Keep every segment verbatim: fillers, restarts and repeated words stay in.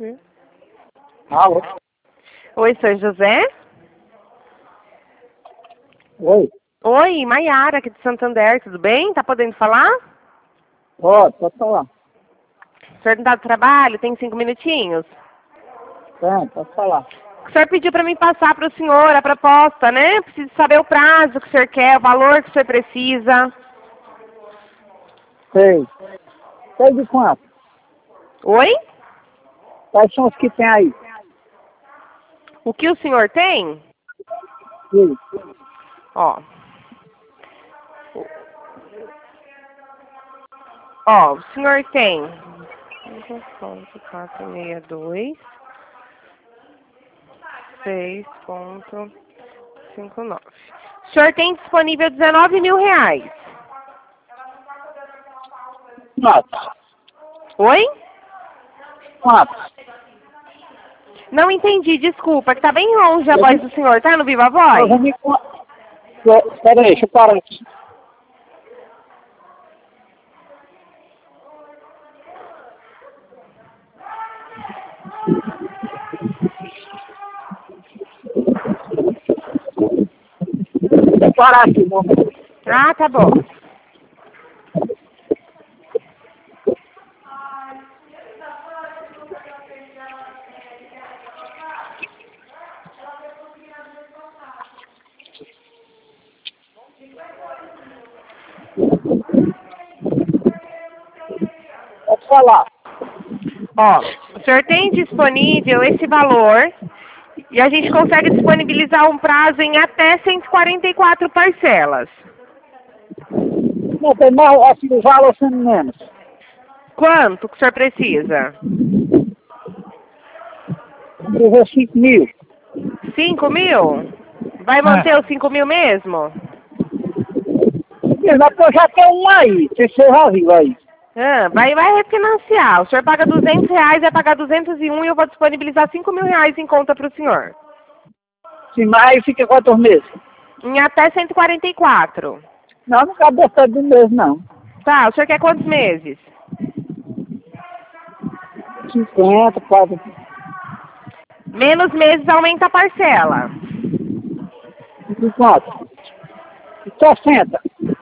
Alô? Oi, senhor José? Oi? Oi, Maiara, aqui de Santander, tudo bem? Tá podendo falar? Pode, pode falar. O senhor não tá do trabalho? Tem cinco minutinhos? Tem, pode falar. O senhor pediu para mim passar para o senhor a proposta, né? Preciso saber o prazo que o senhor quer, o valor que o senhor precisa. Sei. Sei de quanto? Oi? Quais são os que tem aí? O que o senhor tem? Sim. Ó. Ó, o senhor tem quatro seis dois seis ponto cinco nove. O senhor tem disponível dezenove mil reais. Quanto? Oi? Quanto? Não entendi, desculpa, que tá bem longe a voz do senhor, tá no Viva Voz? Eu vou me... Espera aí, deixa eu parar aqui. Vou parar aqui, meu amor. Ah, tá bom. Pode falar. Ó, o senhor tem disponível esse valor e a gente consegue disponibilizar um prazo em até cento e quarenta e quatro parcelas. Não tem mais, assim, o valor sendo menos. Quanto que o senhor precisa? Eu vou cinco mil. Cinco mil? Vai manter os cinco mil mesmo? Mas eu já tenho um aí, você já viu aí. Ah, vai, vai refinanciar. O senhor paga duzentos reais, vai pagar duzentos e um e eu vou disponibilizar cinco mil reais em conta para o senhor. Sim, mas aí fica quantos meses? Em até cento e quarenta e quatro. Não, não cabe bastante do mês, não. Tá, o senhor quer quantos meses? cinquenta, quase. Menos meses aumenta a parcela. De quanto? sessenta.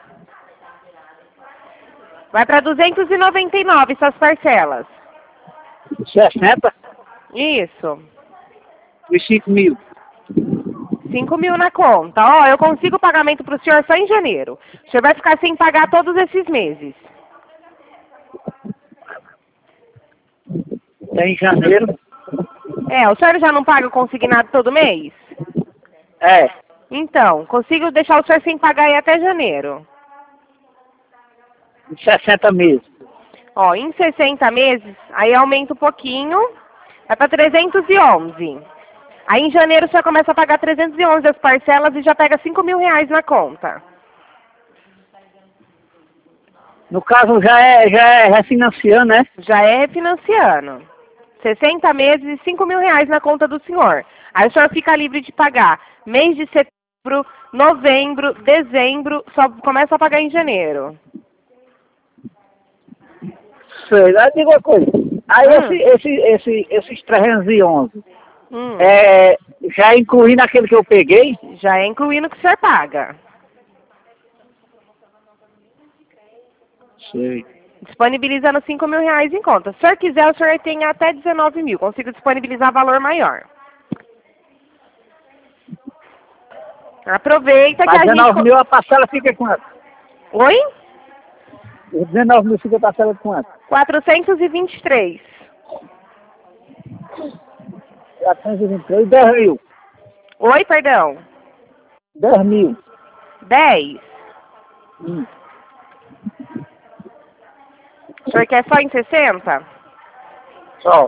Vai para duzentos e noventa e nove essas parcelas. sessenta Isso. e cinco mil. cinco mil na conta. Ó, eu consigo o pagamento para o senhor só em janeiro. O senhor vai ficar sem pagar todos esses meses. É em janeiro? É, o senhor já não paga o consignado todo mês? É. Então, consigo deixar o senhor sem pagar aí até janeiro. Em sessenta meses. Ó, em sessenta meses, aí aumenta um pouquinho, vai para trezentos e onze. Aí em janeiro o senhor começa a pagar trezentos e onze as parcelas e já pega cinco mil reais na conta. No caso, já é, já é refinanciando, né? Já é refinanciando. sessenta meses e cinco mil reais na conta do senhor. Aí o senhor fica livre de pagar mês de setembro, novembro, dezembro, só começa a pagar em janeiro. Sei. Aí diga uma coisa. Aí Hum. esse, esse, esse, esses trezentos e onze, Hum. é, já inclui naquele que eu peguei? Já é incluindo o que o senhor paga. Sei. Disponibilizando cinco mil reais em conta. Se o senhor quiser, o senhor tem até dezenove mil. Consigo disponibilizar valor maior. Aproveita que Mas a gente... dezenove mil a parcela fica quanto? Oi? Os dezenove mil fica a parcela de quanto? quatrocentos e vinte e três. quatrocentos e vinte e três, dez mil. Oi, perdão. dez mil. dez. Hum. O senhor quer só em sessenta? Só.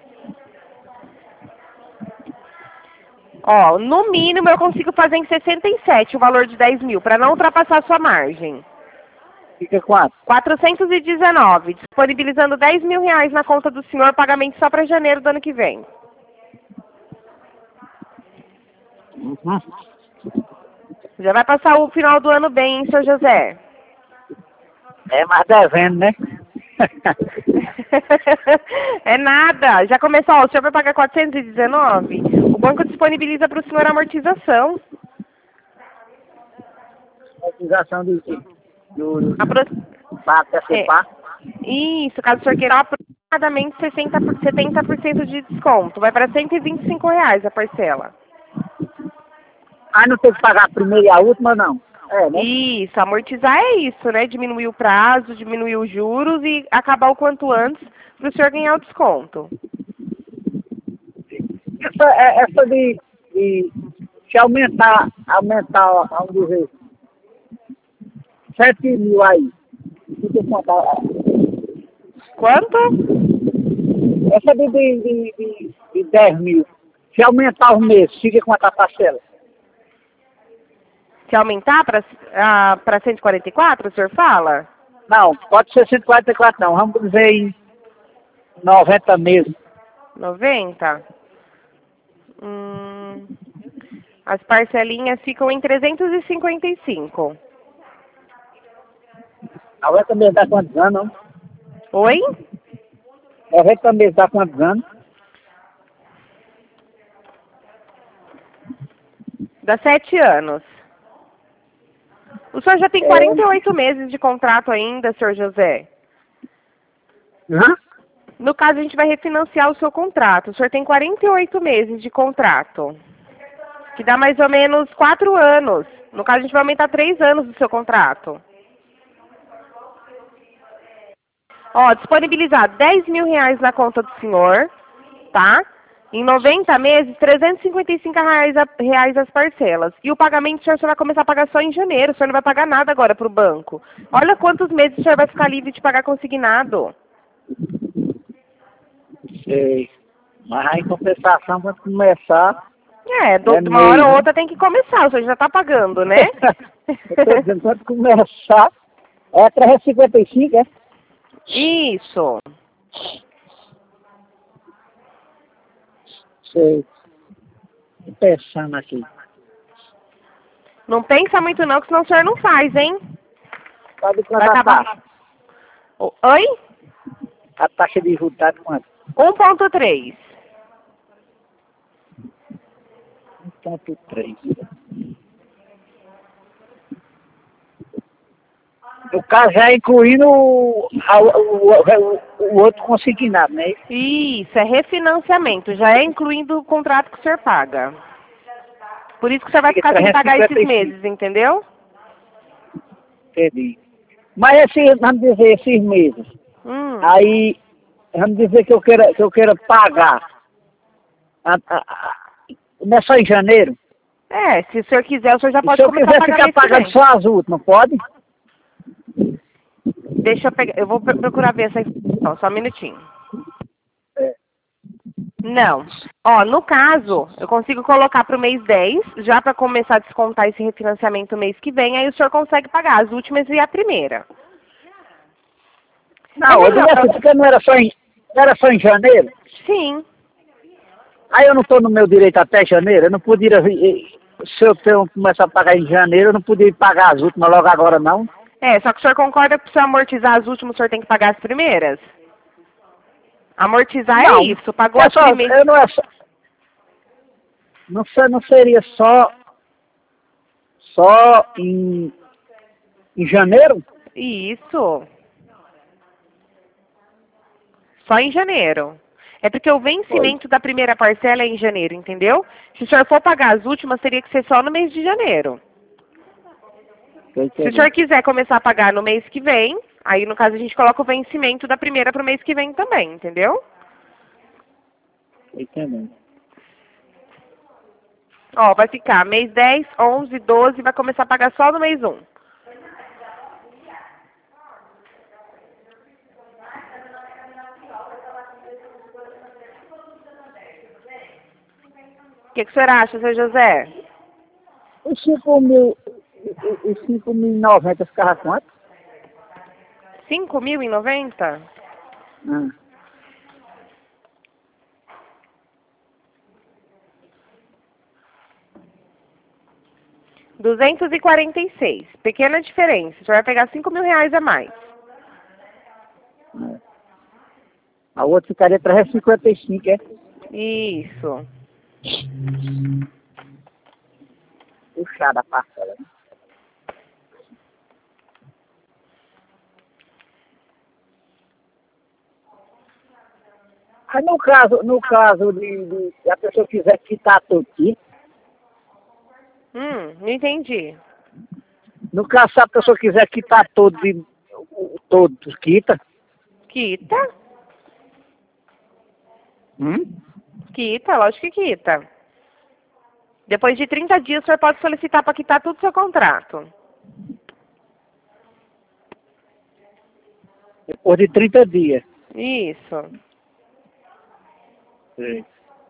Ó, no mínimo eu consigo fazer em sessenta e sete o valor de dez mil, para não ultrapassar a sua margem. Fica quanto? quatrocentos e dezenove, disponibilizando dez mil reais na conta do senhor, pagamento só para janeiro do ano que vem. Uhum. Já vai passar o final do ano bem, hein, seu José? É mais devendo, né? É nada. Já começou, ó, o senhor vai pagar quatrocentos e dezenove? O banco disponibiliza para o senhor a amortização. Utilização do do do Apro... para É. antecipar. Isso, caso o senhor queira aproximadamente sessenta por... setenta por cento de desconto. Vai para cento e vinte e cinco reais a parcela. Aí não tem que pagar a primeira e a última, não. É, né? Isso, amortizar é isso, né? Diminuir o prazo, diminuir os juros e acabar o quanto antes para o senhor ganhar o desconto. Essa, é- essa de, de se aumentar, aumentar, vamos dizer, sete mil aí. Fica quanto? Quanto? Essa de, de, de, de, de dez mil. Se aumentar os meses, fica quanto a parcela? Se aumentar para ah, para cento e quarenta e quatro, o senhor fala? Não, pode ser cento e quarenta e quatro não. Vamos dizer em noventa meses. noventa? Hum, as parcelinhas ficam em trezentos e cinquenta e cinco. noventa meses dá quantos anos? Não? Oi? noventa meses dá quantos anos? Dá sete anos. O senhor já tem É. quarenta e oito meses de contrato ainda, senhor José. Hã? No caso, a gente vai refinanciar o seu contrato. O senhor tem quarenta e oito meses de contrato, que dá mais ou menos quatro anos. No caso, a gente vai aumentar três anos do seu contrato. Ó, disponibilizar dez mil reais na conta do senhor, tá? Em noventa meses, trezentos e cinquenta e cinco reais, a, reais as parcelas. E o pagamento o senhor só vai começar a pagar só em janeiro. O senhor não vai pagar nada agora para o banco. Olha quantos meses o senhor vai ficar livre de pagar consignado. Sei. Mas aí, em compensação, quando começar... É, do, É de uma hora meio, ou né? outra tem que começar. O senhor já está pagando, né? Eu tô dizendo, quando começar... É trezentos e cinquenta e cinco, é? Isso. Sei. Tô pensando aqui. Não pensa muito não, que senão o senhor não faz, hein? Pode Vai quanto a acabar. taxa? O- Oi? A taxa de juros tá de quanto? um ponto três. um ponto três. No caso, já incluindo o, a- o, o, o outro consignado, né? Isso, é refinanciamento. Já é incluindo o contrato que o senhor paga. Por isso que o senhor vai Fica ficar sem pagar esses trezentos e cinquenta e cinco. meses, entendeu? Entendi. Mas esses, vamos dizer, esses meses, Hum. aí, vamos dizer que eu queira, que eu queira pagar, a, a, a, não é só em janeiro? É, se o senhor quiser, o senhor já E pode se eu começar a quiser pagar ficar mês que pagando vem. só as últimas, pode? Deixa eu pegar, eu vou pr- procurar ver essa informação, só um minutinho. É. Não. Ó, no caso, eu consigo colocar para o mês dez, já para começar a descontar esse refinanciamento mês que vem, aí o senhor consegue pagar as últimas e a primeira. Não, É eu digo melhor. assim, porque não era só em, não era só em janeiro? Sim. Aí eu não estou no meu direito até janeiro, eu não poderia, vir- se eu tenho, começar a pagar em janeiro, eu não poderia pagar as últimas logo agora, não? É, só que o senhor concorda que para o senhor amortizar as últimas, o senhor tem que pagar as primeiras? Amortizar é Não, isso, pagou é as só, primeiras. eu não é só, não, sei, não seria só, só em, em janeiro? Isso. Só em janeiro. É porque o vencimento da primeira parcela é em janeiro, entendeu? Se o senhor for pagar as últimas, teria que ser só no mês de janeiro. Tô Se o entendendo. senhor quiser começar a pagar no mês que vem, aí no caso a gente coloca o vencimento da primeira para o mês que vem também, entendeu? Tô entendendo. Ó, vai ficar mês dez, onze, doze, vai começar a pagar só no mês um. O que, que o senhor acha, seu José? Os cinco mil, os cinco mil e noventa ficava quanto? cinco mil e noventa? Ah, duzentos e quarenta e seis. Pequena diferença. O senhor vai pegar cinco mil reais a mais. A outra ficaria trezentos e cinquenta e cinco, é? Isso. Puxada a parcela. Aí no caso, no caso de, de se a pessoa quiser quitar tudo aqui, Hum, não entendi. no caso se a pessoa quiser quitar todo, de, todo, quita? Quita? Hum? Quita, lógico que quita. Depois de trinta dias, o senhor pode solicitar para quitar tudo o seu contrato. Depois de trinta dias. Isso. Sim.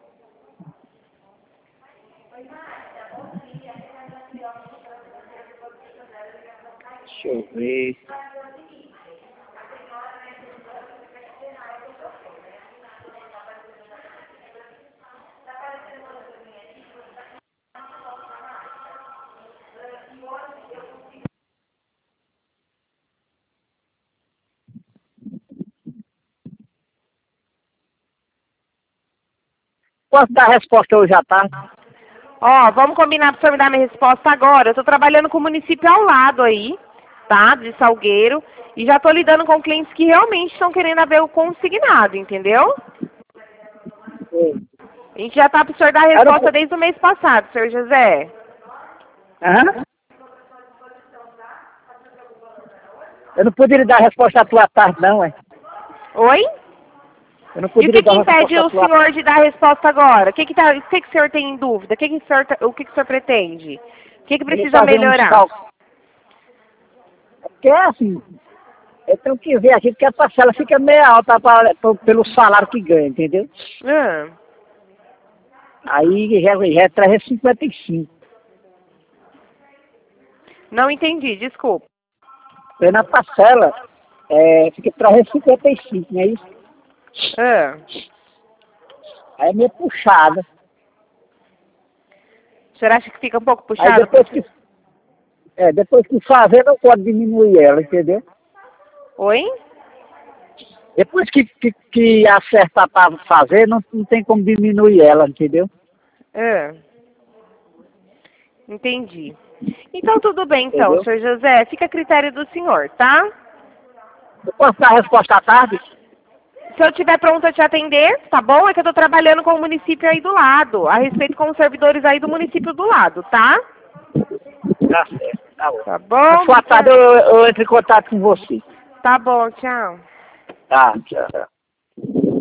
Deixa eu ver. Posso dar a resposta hoje à tarde? Ó, vamos combinar para o senhor me dar minha resposta agora. Eu estou trabalhando com o município ao lado aí, tá? De Salgueiro. E já estou lidando com clientes que realmente estão querendo ver o consignado, entendeu? Sim. A gente já tá para o senhor dar a resposta desde o mês passado, senhor José. Aham. Eu não poderia dar a resposta à tua tarde, não, é? Oi? Eu não E o poderia que, que dar uma impede resposta o à tua senhor de dar a resposta agora? O que, que, tá, o, que, que o senhor tem em dúvida? O que, que, o, senhor, tá- o, que, que o senhor pretende? O que, que precisa fazer uns melhorar? cálculos. Porque é assim, eu tenho que ver aqui, porque a parcela fica meio alta pra, pra, pelo salário que ganha, entendeu? Hum, Aí já, já é trezentos e cinquenta e cinco. não entendi, desculpa. Na parcela, é, fica trezentos e cinquenta e cinco, não é isso? Hum. Aí é meio puxada. O senhor acha que fica um pouco Aí puxado? depois que, é, depois que fazer, não pode diminuir ela, entendeu? Oi? Depois que, que, que acertar para fazer, não, não tem como diminuir ela, entendeu? Hum. Entendi. Então tudo bem, então, Entendeu? senhor José. Fica a critério do senhor, tá? Eu posso dar a resposta à tarde? Se eu estiver pronto a te atender, tá bom? É que eu tô trabalhando com o município aí do lado, a respeito com os servidores aí do município do lado, tá? Tá certo, tá bom. Tá bom? Se for à tarde, eu, eu entro em contato com você. Tá bom, tchau. Tá, tchau.